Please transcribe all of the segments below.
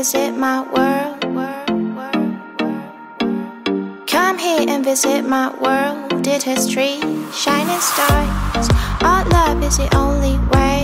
visit my world. Come here and visit my world. It has trees, shining stars. Our love is the only way.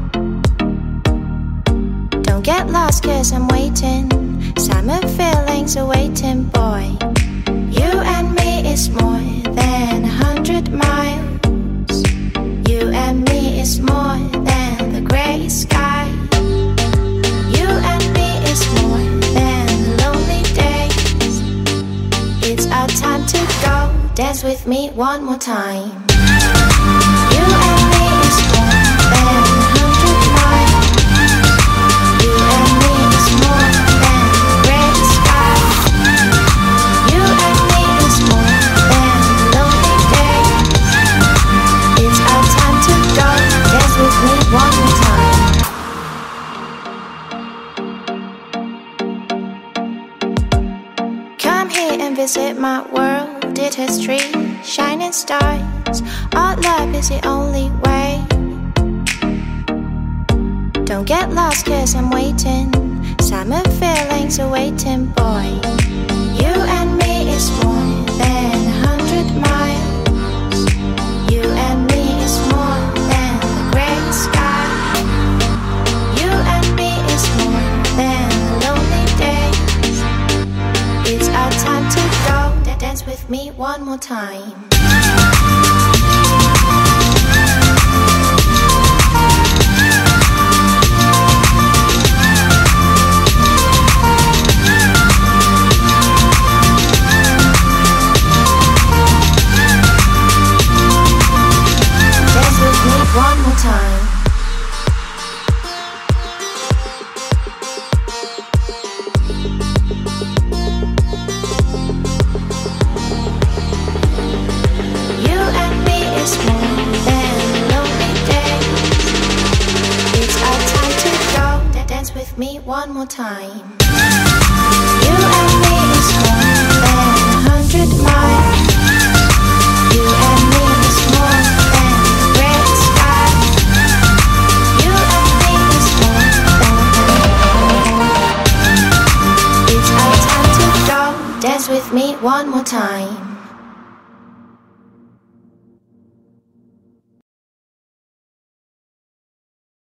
Don't get lost cause I'm waiting. Summer feelings are waiting, boy. You and me is more than 100 miles. You and me is more than the grey sky. You and me is more than lonely days. It's our time to go. Dance with me one more time. You and me is more than 100 miles. You and me is more than the grey sky. You and me is more than lonely days. It's our time to go. Dance with me one more time. Come here and visit my world. It has trees, shining stars. Our love is the only way. Don't get lost cause I'm waiting. Summer feelings are waiting, boy. You and me is more than 100 miles. You and me is more than the grey sky. You and me is more than lonely days. It's our time to go. Dance with me one more time. Dance with me one more time. With me one more time. You and me is more than 100 miles. You and me is more than the grey sky. You and me is more than. It's our time to go. Dance with me one more time.